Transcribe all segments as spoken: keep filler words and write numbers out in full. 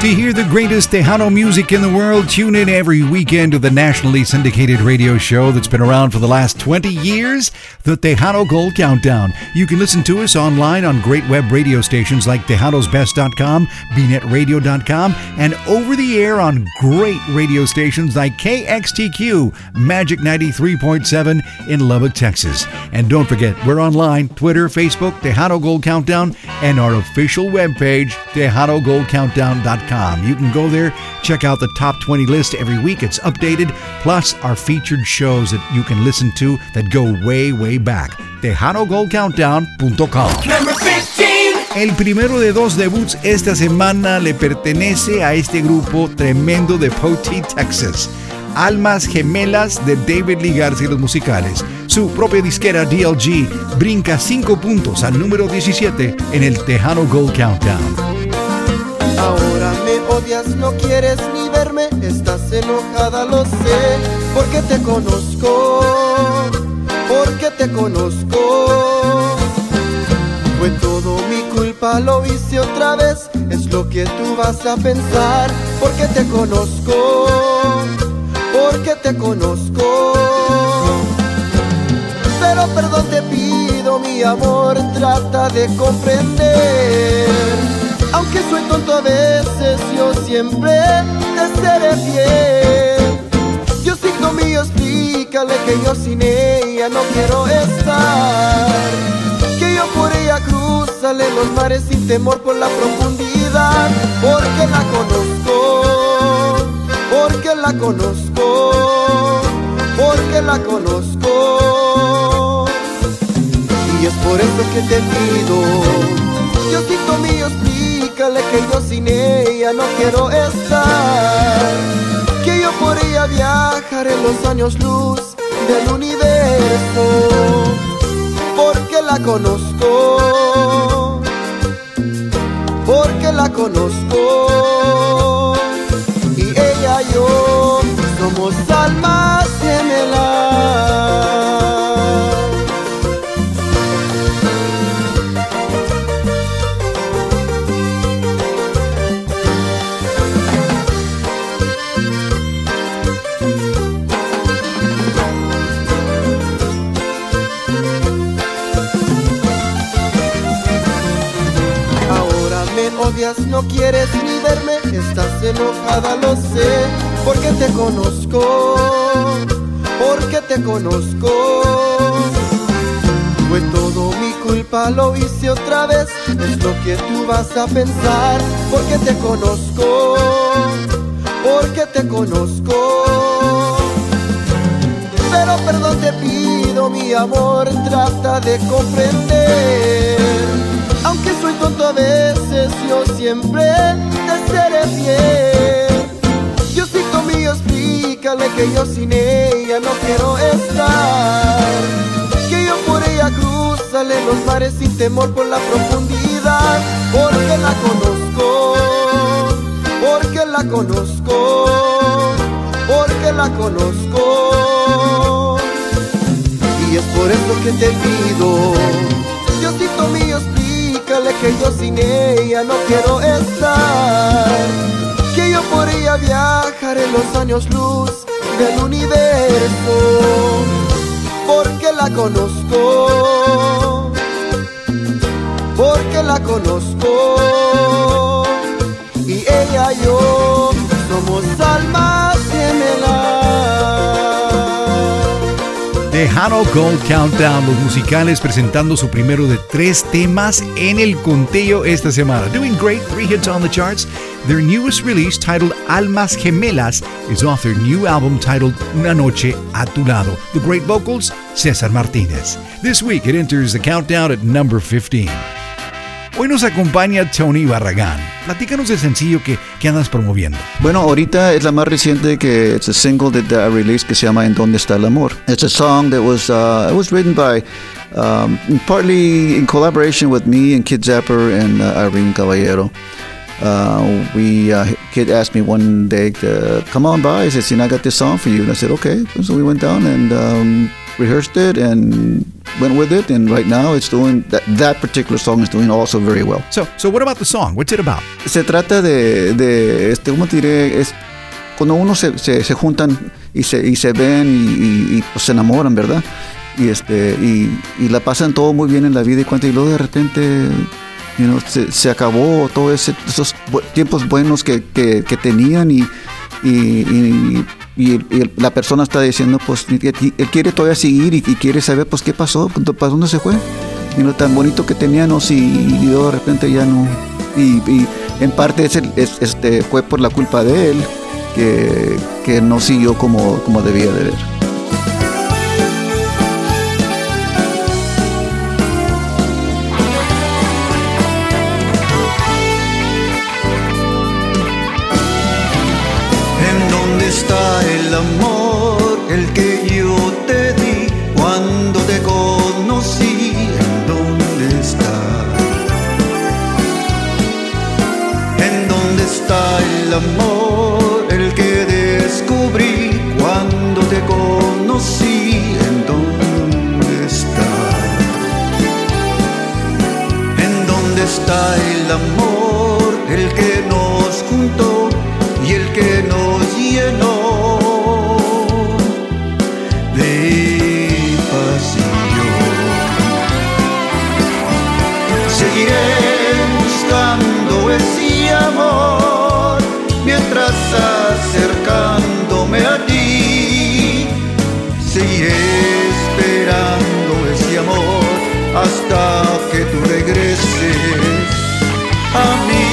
To hear the greatest Tejano music in the world, tune in every weekend to the nationally syndicated radio show that's been around for the last twenty years, the Tejano Gold Countdown. You can listen to us online on great web radio stations like tejanos best dot com, b net radio dot com, and over the air on great radio stations like K X T Q, Magic ninety-three point seven in Lubbock, Texas. And don't forget, we're online, Twitter, Facebook, Tejano Gold Countdown, and our official webpage, tejano gold countdown dot com. You can go there, check out the top twenty list every week. It's updated, plus our featured shows that you can listen to that go way, way back. tejano gold countdown dot com. Number fifteen. El primero de dos debuts esta semana le pertenece a este grupo tremendo de Poteet, Texas. Almas Gemelas de David Lee Garza y los Musicales. Su propia disquera D L G brinca cinco puntos al número diecisiete en el Tejano Gold Countdown. Ahora me odias, no quieres ni verme, estás enojada, lo sé, porque te conozco, porque te conozco. Fue todo mi culpa, lo hice otra vez, es lo que tú vas a pensar, porque te conozco, porque te conozco. Pero perdón te pido, mi amor, trata de comprender. Aunque soy tonto a veces, yo siempre te seré fiel. Diosito mío, explícale que yo sin ella no quiero estar. Que yo por ella cruzaré los mares sin temor por la profundidad. Porque la conozco, porque la conozco, porque la conozco. Y es por eso que te pido, Diosito mío, explícale que yo sin ella no quiero estar. Que yo por ella viajaré los años luz del universo. Porque la conozco, porque la conozco. Y ella y yo somos almas gemelas. Odias, no quieres ni verme, estás enojada, lo sé, porque te conozco, porque te conozco. Fue todo mi culpa, lo hice otra vez, es lo que tú vas a pensar, porque te conozco, porque te conozco. Pero perdón te pido, mi amor, trata de comprender. Aunque soy tonto a veces, yo siempre te seré fiel. Diosito mío, explícale que yo sin ella no quiero estar. Que yo por ella cruzaré los mares sin temor por la profundidad. Porque la conozco, porque la conozco, porque la conozco. Y es por eso que te pido, Diosito mío, que yo sin ella no quiero estar. Que yo por ella viajaré los años luz del universo. Porque la conozco, porque la conozco. Y ella y yo somos almas gemelas. Tejano Gold Countdown, los Musicales presentando su primero de tres temas en el conteo esta semana. Doing great, three hits on the charts. Their newest release, titled Almas Gemelas, is off their new album titled Una Noche a Tu Lado. The great vocals, César Martínez. This week it enters the countdown at number fifteen. Hoy nos acompaña Tony Barragán. Platícanos del sencillo que, que andas promoviendo. Bueno, ahorita es la más reciente, que it's a single that I released que se llama En Dónde Está el Amor. It's a song that was uh, it was written by um, partly in collaboration with me and Kid Zapper and uh, Irene Caballero. Uh, we uh, Kid asked me one day to come on by. He said, "See, I got this song for you." And I said, "Okay." So we went down and um, rehearsed it and went with it, and right now it's doing that, that particular song is doing also very well. So, so what about the song? What's it about? Se trata de, de este, ¿cómo te diré? Es cuando uno se, se, se juntan y se, y se ven y, y, y pues se enamoran, ¿verdad? Y este y, y la pasan todo muy bien en la vida y cuando y luego de repente you know, se, se acabó todos ese, esos tiempos buenos que, que, que tenían y y, y, y, y la persona está diciendo pues él quiere todavía seguir y, y quiere saber pues qué pasó, para dónde se fue y lo tan bonito que teníamos y, y de repente ya no y, y en parte es el, es, este fue por la culpa de él que, que no siguió como, como debía de ver. Está el amor, el que yo te di cuando te conocí. ¿En dónde está? ¿En dónde está el amor, el que descubrí cuando te conocí? ¿En dónde está? ¿En dónde está el amor, el que nos juntó y el que nos llenó de pasión? Seguiré buscando ese amor mientras acercándome a ti. Seguiré esperando ese amor hasta que tú regreses a mí.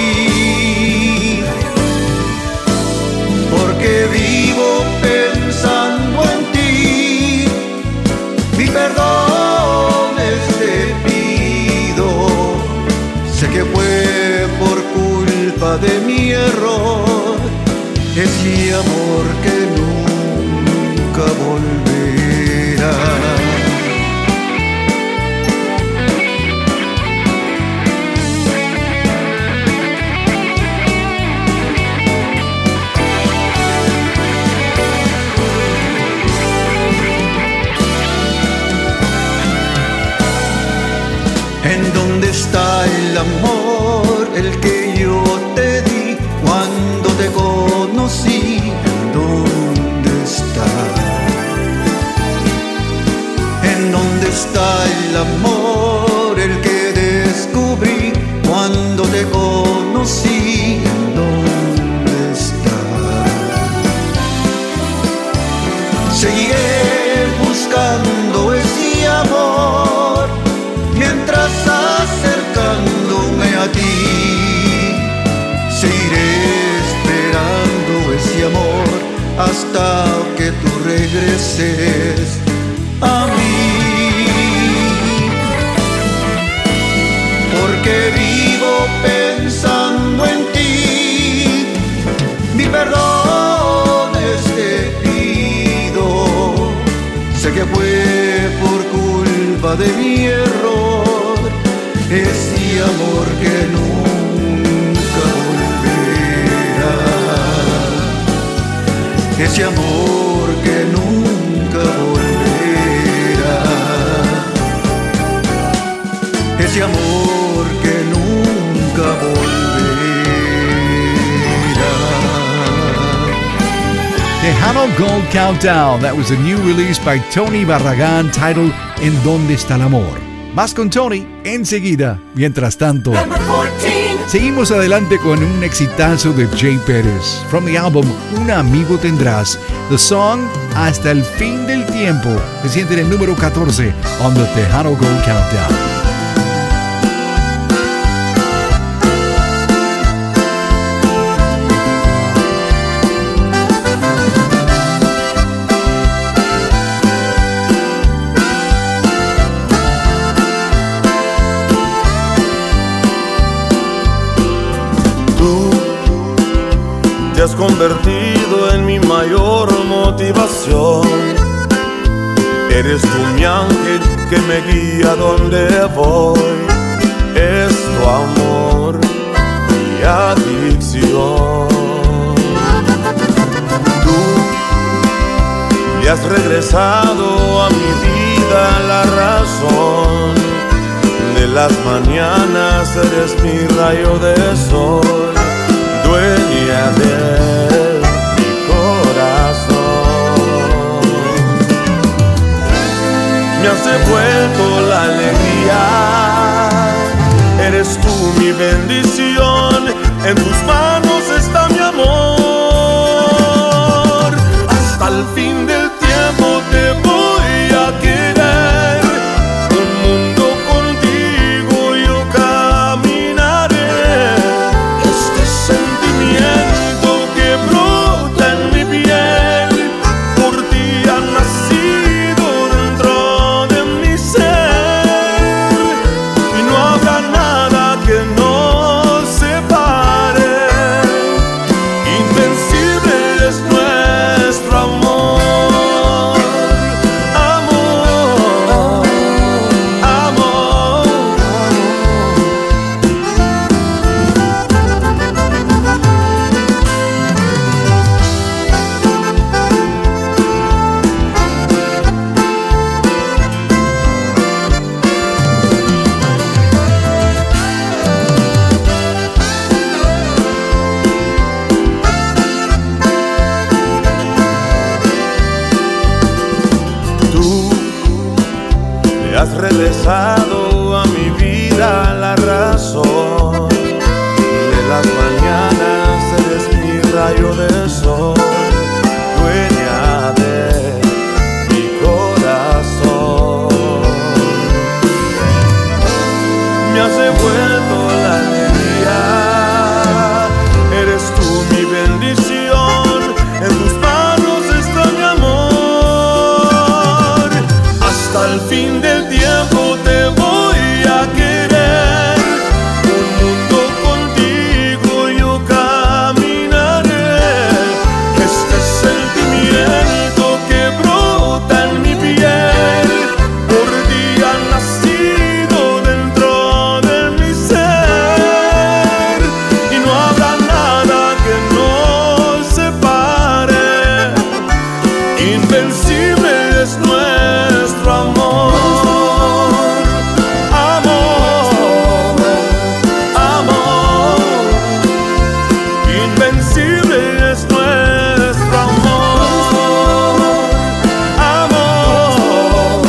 Que vivo pensando en ti, mi perdón te pido. Sé que fue por culpa de mi error, ese amor que nunca volverá. ¿En dónde está el amor, el que yo te di cuando te conocí? ¿En dónde está? ¿En dónde está el amor, el que descubrí cuando te conocí? ¿En dónde está? Seguiré buscando ese amor mientras acercándome a ti. Seguiré esperando ese amor hasta que tú regreses a mí. Porque vivo pensando en ti, mi perdón te pido. Sé que fue por culpa de mi error, ese amor que nunca volverá, ese amor que nunca volverá, ese amor que nunca volverá. Tejano Gold Countdown. That was a new release by Tony Barragán titled ¿En dónde está el amor? Más con Tony enseguida. Mientras tanto, seguimos adelante con un exitazo de Jay Pérez. From the album Un amigo tendrás. The song Hasta el fin del tiempo se siente en el número catorce on the Tejano Gold Countdown. Te has convertido en mi mayor motivación. Eres tú mi ángel que me guía donde voy. Es tu amor mi adicción. Tú le has regresado a mi vida vida la razón de las mañanas, eres mi rayo de sol, dueña de mi corazón. Me has devuelto la alegría, eres tú mi bendición, en tus manos está mi amor. Hasta el fin del tiempo te voy a querer, un mundo contigo yo caminaré. Este sentimiento que brota en mi piel, por ti ha nacido dentro de mi ser, y no habrá nada que nos separe. Invencible es nuestro amor. Amor, amor. Tú le has regresado a mi vida la razón de las mañanas, eres mi rayo de sol, dueña de mi corazón. Me has devuelto la alegría, eres tú mi bendición, en tus manos está mi amor. Hasta el fin del tiempo te voy a querer, un mundo contigo yo caminaré. Este sentimiento que brota en mi piel, por ti ha nacido dentro de mi ser, y no habrá nada que nos separe. Invencible es nuestro amor. Amor, amor. Invencible es nuestro amor. Amor,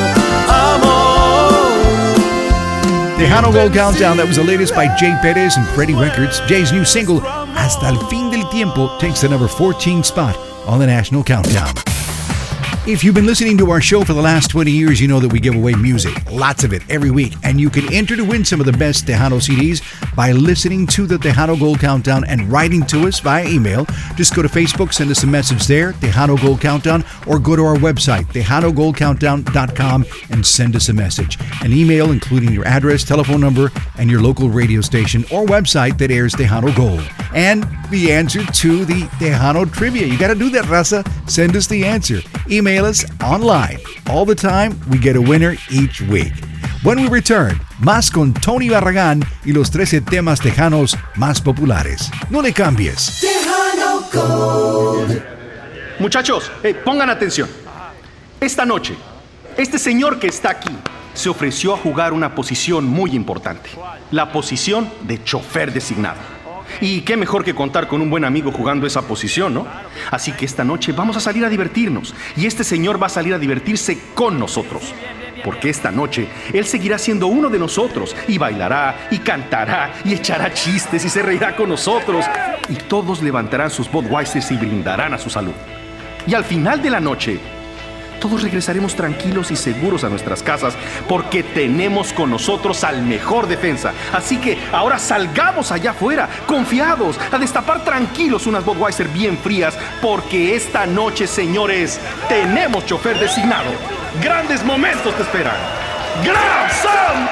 amor. Tejano Gold Countdown, that was the latest by Jay Perez and Freddie Records. Jay's new single, Hasta el Fin del Tiempo, takes the number fourteen spot on the National Countdown. If you've been listening to our show for the last twenty years, you know that we give away music, lots of it, every week. And you can enter to win some of the best Tejano C Ds by listening to the Tejano Gold Countdown and writing to us via email. Just go to Facebook, send us a message there, Tejano Gold Countdown, or go to our website, tejano gold countdown dot com, and send us a message. An email including your address, telephone number, and your local radio station or website that airs Tejano Gold. And the answer to the Tejano Trivia. You got to do that, Raza. Send us the answer. Email us online. All the time, we get a winner each week. When we return, más con Tony Barragán y los trece temas tejanos más populares. No le cambies. Tejano Gold. Muchachos, eh, pongan atención. Esta noche, este señor que está aquí se ofreció a jugar una posición muy importante. La posición de chofer designado. Y qué mejor que contar con un buen amigo jugando esa posición, ¿no? Así que esta noche vamos a salir a divertirnos. Y este señor va a salir a divertirse con nosotros. Porque esta noche él seguirá siendo uno de nosotros. Y bailará, y cantará, y echará chistes, y se reirá con nosotros. Y todos levantarán sus Budweisers y brindarán a su salud. Y al final de la noche, todos regresaremos tranquilos y seguros a nuestras casas porque tenemos con nosotros al mejor defensa. Así que ahora salgamos allá afuera, confiados, a destapar tranquilos unas Budweiser bien frías porque esta noche, señores, tenemos chofer designado. Grandes momentos te esperan. ¡Grab some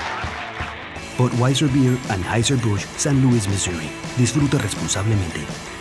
Buds! Budweiser Beer, Anheuser-Busch, Saint Louis, Missouri. Disfruta responsablemente.